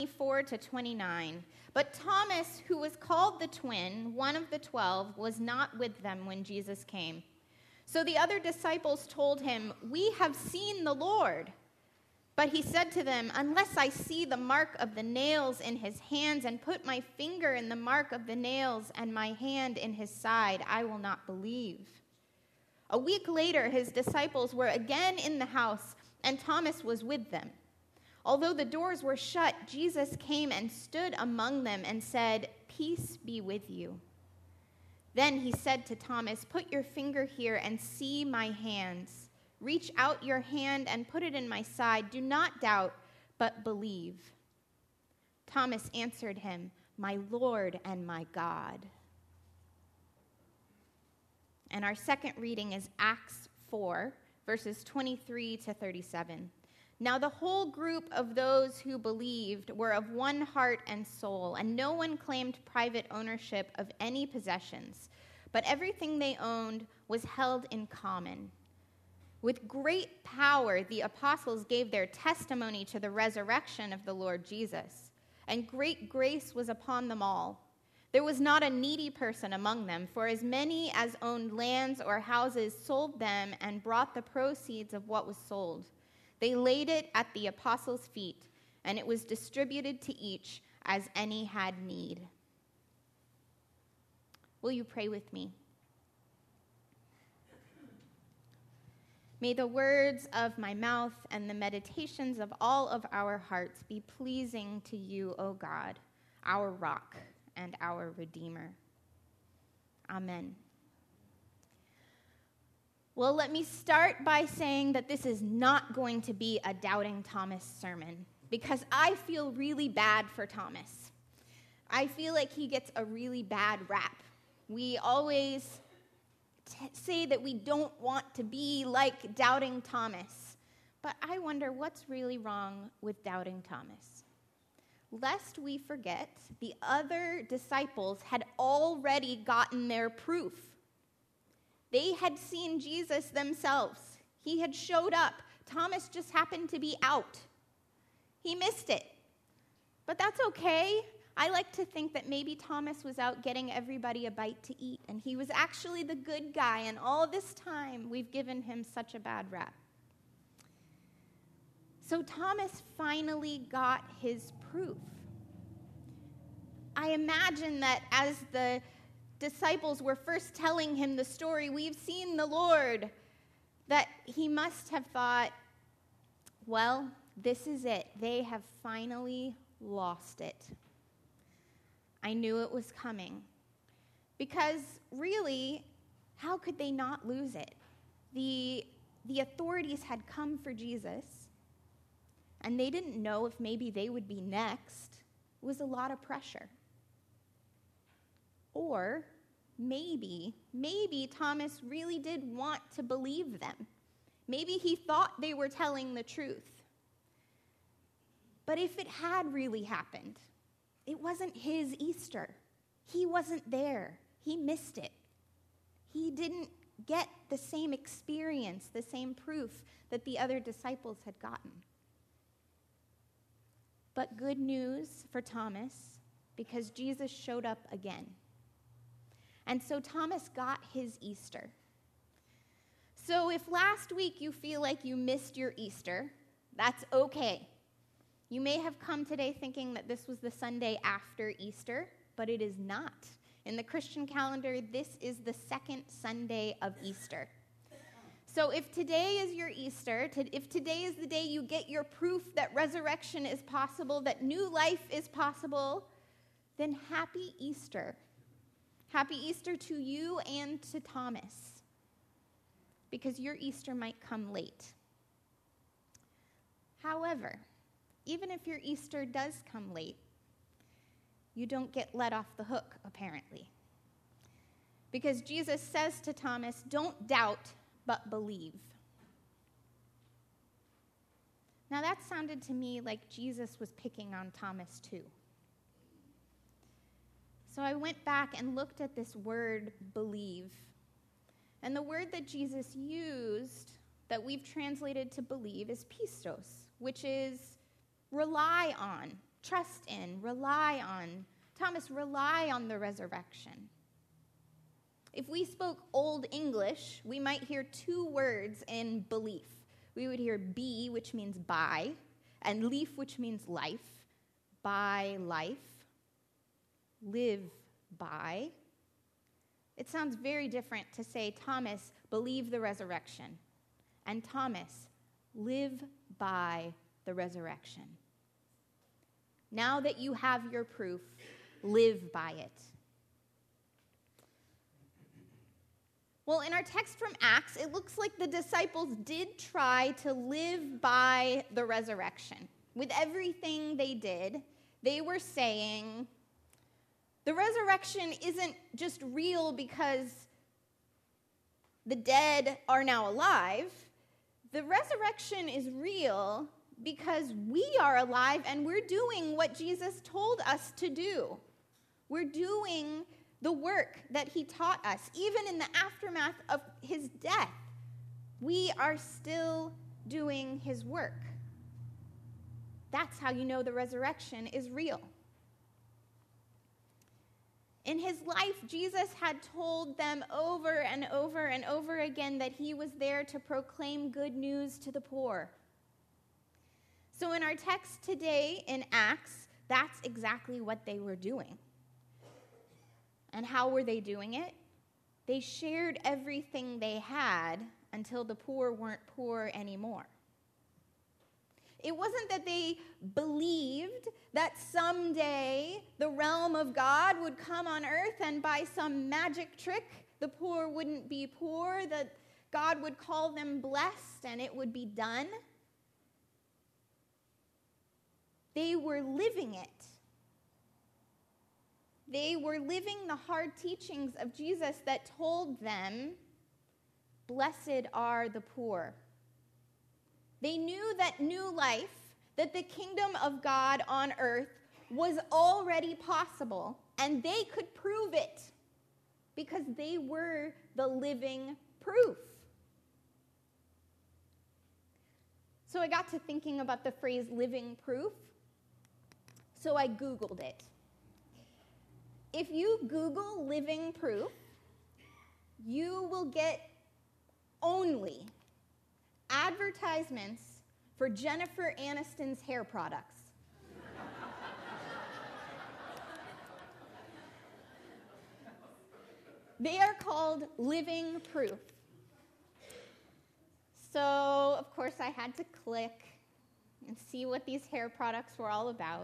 24 to 29. But Thomas, who was called the twin, one of the 12, was not with them when Jesus came. So the other disciples told him, "We have seen the Lord." But he said to them, "Unless I see the mark of the nails in his hands and put my finger in the mark of the nails and my hand in his side, I will not believe." A week later, his disciples were again in the house, and Thomas was with them. Although the doors were shut, Jesus came and stood among them and said, "Peace be with you." Then he said to Thomas, "Put your finger here and see my hands. Reach out your hand and put it in my side. Do not doubt, but believe." Thomas answered him, "My Lord and my God." And our second reading is Acts 4, verses 23 to 37. Now the whole group of those who believed were of one heart and soul, and no one claimed private ownership of any possessions, but everything they owned was held in common. With great power, the apostles gave their testimony to the resurrection of the Lord Jesus, and great grace was upon them all. There was not a needy person among them, for as many as owned lands or houses sold them and brought the proceeds of what was sold. They laid it at the apostles' feet, and it was distributed to each as any had need. Will you pray with me? May the words of my mouth and the meditations of all of our hearts be pleasing to you, O God, our rock and our Redeemer. Amen. Well, let me start by saying that this is not going to be a Doubting Thomas sermon, because I feel really bad for Thomas. I feel like he gets a really bad rap. We always say that we don't want to be like Doubting Thomas, but I wonder what's really wrong with Doubting Thomas. Lest we forget, the other disciples had already gotten their proof. They had seen Jesus themselves. He had showed up. Thomas just happened to be out. He missed it. But that's okay. I like to think that maybe Thomas was out getting everybody a bite to eat, and he was actually the good guy, and all this time we've given him such a bad rap. So Thomas finally got his proof. I imagine that as the disciples were first telling him the story, "We've seen the Lord," that he must have thought, well, this is it. They have finally lost it. I knew it was coming. Because really, how could they not lose it? The authorities had come for Jesus, and they didn't know if maybe they would be next. It was a lot of pressure. Or maybe Thomas really did want to believe them. Maybe he thought they were telling the truth. But if it had really happened, it wasn't his Easter. He wasn't there. He missed it. He didn't get the same experience, the same proof that the other disciples had gotten. But good news for Thomas, because Jesus showed up again. And so Thomas got his Easter. So if last week you feel like you missed your Easter, that's okay. You may have come today thinking that this was the Sunday after Easter, but it is not. In the Christian calendar, this is the second Sunday of Easter. So if today is your Easter, if today is the day you get your proof that resurrection is possible, that new life is possible, then happy Easter. Happy Easter to you and to Thomas, because your Easter might come late. However, even if your Easter does come late, you don't get let off the hook, apparently. Because Jesus says to Thomas, "Don't doubt, but believe." Now that sounded to me like Jesus was picking on Thomas too. So I went back and looked at this word, believe. And the word that Jesus used, that we've translated to believe, is pistos, which is rely on, trust in, rely on. Thomas, rely on the resurrection. If we spoke Old English, we might hear two words in belief. We would hear be, which means by, and lief, which means life. By life. Live by. It sounds very different to say, Thomas, believe the resurrection. And Thomas, live by the resurrection. Now that you have your proof, live by it. Well, in our text from Acts, it looks like the disciples did try to live by the resurrection. With everything they did, they were saying, the resurrection isn't just real because the dead are now alive. The resurrection is real because we are alive and we're doing what Jesus told us to do. We're doing the work that he taught us. Even in the aftermath of his death, we are still doing his work. That's how you know the resurrection is real. In his life, Jesus had told them over and over and over again that he was there to proclaim good news to the poor. So in our text today in Acts, that's exactly what they were doing. And how were they doing it? They shared everything they had until the poor weren't poor anymore. It wasn't that they believed that someday the realm of God would come on earth and by some magic trick the poor wouldn't be poor, that God would call them blessed and it would be done. They were living it. They were living the hard teachings of Jesus that told them, blessed are the poor. They knew that new life, that the kingdom of God on earth was already possible, and they could prove it because they were the living proof. So I got to thinking about the phrase living proof, so I Googled it. If you Google living proof, you will get only advertisements for Jennifer Aniston's hair products. They are called living proof. So, of course, I had to click and see what these hair products were all about.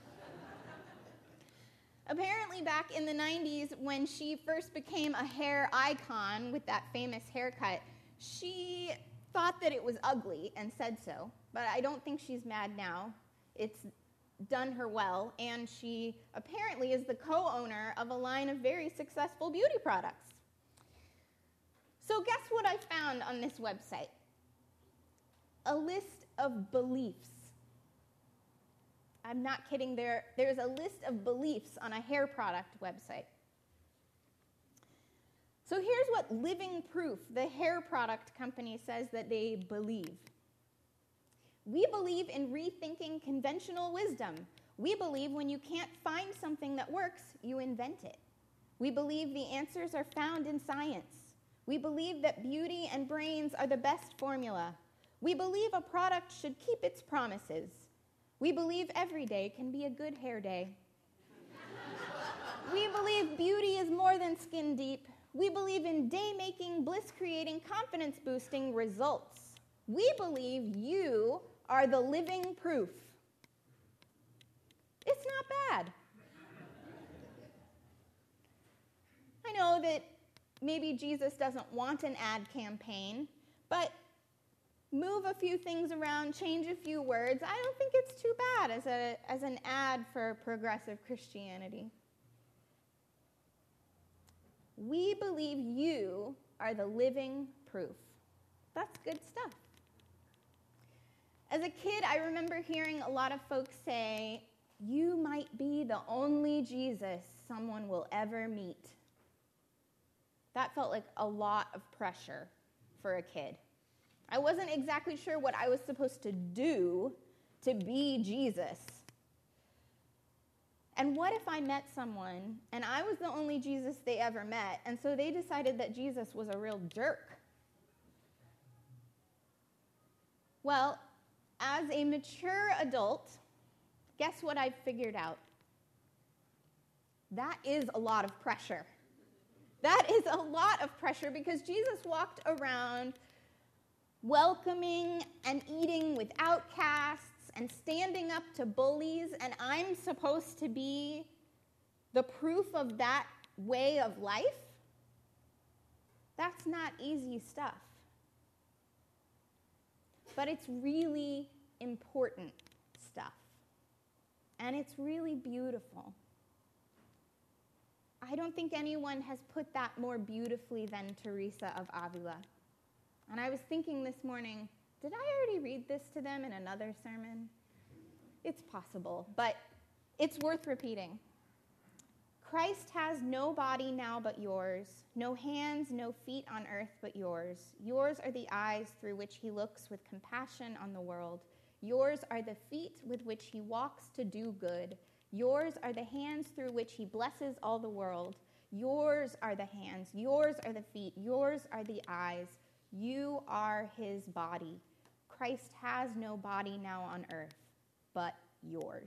Apparently, back in the 90s, when she first became a hair icon with that famous haircut, she thought that it was ugly and said so. But I don't think she's mad now. It's done her well, and she apparently is the co-owner of a line of very successful beauty products. So guess what I found on this website? A list of beliefs. I'm not kidding, there's a list of beliefs on a hair product website. So here's what Living Proof, the hair product company, says that they believe. We believe in rethinking conventional wisdom. We believe when you can't find something that works, you invent it. We believe the answers are found in science. We believe that beauty and brains are the best formula. We believe a product should keep its promises. We believe every day can be a good hair day. We believe beauty is more than skin deep. We believe in day-making, bliss-creating, confidence-boosting results. We believe you are the living proof. It's not bad. I know that maybe Jesus doesn't want an ad campaign, but move a few things around, change a few words. I don't think it's too bad as an ad for progressive Christianity. We believe you are the living proof. That's good stuff. As a kid, I remember hearing a lot of folks say, you might be the only Jesus someone will ever meet. That felt like a lot of pressure for a kid. I wasn't exactly sure what I was supposed to do to be Jesus. And what if I met someone and I was the only Jesus they ever met, and so they decided that Jesus was a real jerk? Well, as a mature adult, guess what I've figured out? That is a lot of pressure. That is a lot of pressure because Jesus walked around welcoming and eating with outcasts and standing up to bullies, and I'm supposed to be the proof of that way of life? That's not easy stuff. But it's really important stuff. And it's really beautiful. I don't think anyone has put that more beautifully than Teresa of Avila. And I was thinking this morning, did I already read this to them in another sermon? It's possible, but it's worth repeating. Christ has no body now but yours, no hands, no feet on earth but yours. Yours are the eyes through which he looks with compassion on the world. Yours are the feet with which he walks to do good. Yours are the hands through which he blesses all the world. Yours are the hands, yours are the feet, yours are the eyes. You are his body. Christ has no body now on earth but yours.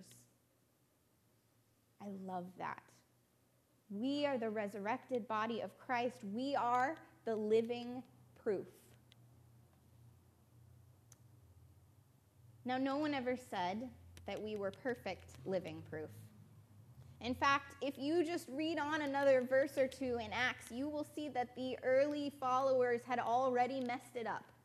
I love that. We are the resurrected body of Christ. We are the living proof. Now, no one ever said that we were perfect living proof. In fact, if you just read on another verse or two in Acts, you will see that the early followers had already messed it up.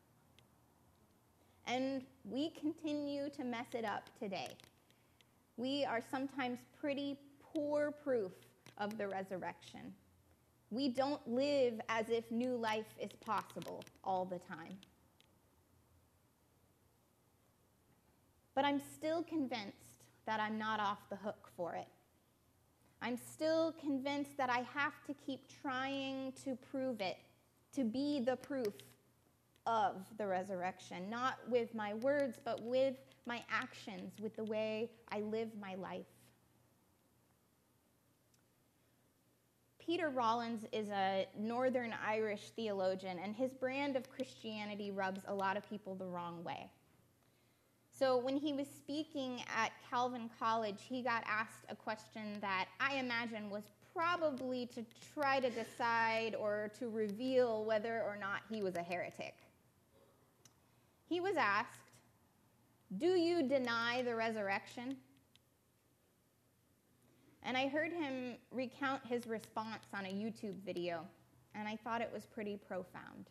And we continue to mess it up today. We are sometimes pretty poor proof of the resurrection. We don't live as if new life is possible all the time. But I'm still convinced that I'm not off the hook for it. I'm still convinced that I have to keep trying to prove it, to be the proof of the resurrection, not with my words, but with my actions, with the way I live my life. Peter Rollins is a Northern Irish theologian, and his brand of Christianity rubs a lot of people the wrong way. So when he was speaking at Calvin College, he got asked a question that I imagine was probably to try to decide or to reveal whether or not he was a heretic. He was asked, "Do you deny the resurrection?" And I heard him recount his response on a YouTube video, and I thought it was pretty profound.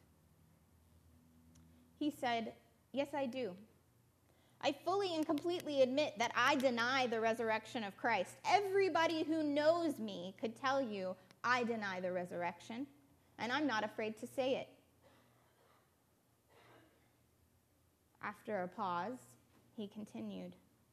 He said, "Yes, I do. I fully and completely admit that I deny the resurrection of Christ. Everybody who knows me could tell you I deny the resurrection, and I'm not afraid to say it." After a pause, he continued,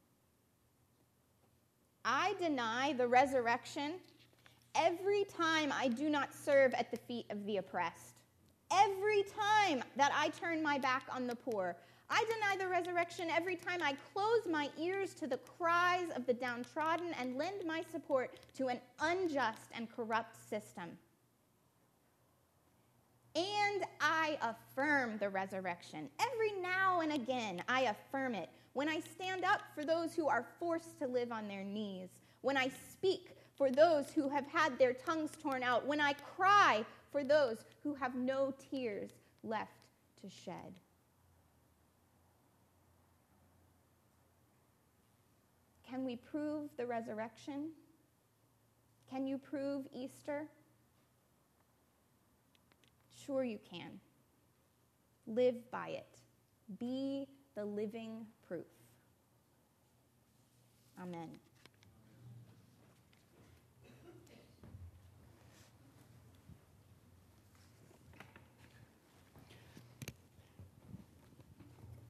"I deny the resurrection every time I do not serve at the feet of the oppressed. Every time that I turn my back on the poor. I deny the resurrection every time I close my ears to the cries of the downtrodden and lend my support to an unjust and corrupt system. And I affirm the resurrection. Every now and again, I affirm it. When I stand up for those who are forced to live on their knees. When I speak for those who have had their tongues torn out. When I cry for those who have no tears left to shed." Can we prove the resurrection? Can you prove Easter? Sure you can. Live by it. Be the living proof. Amen.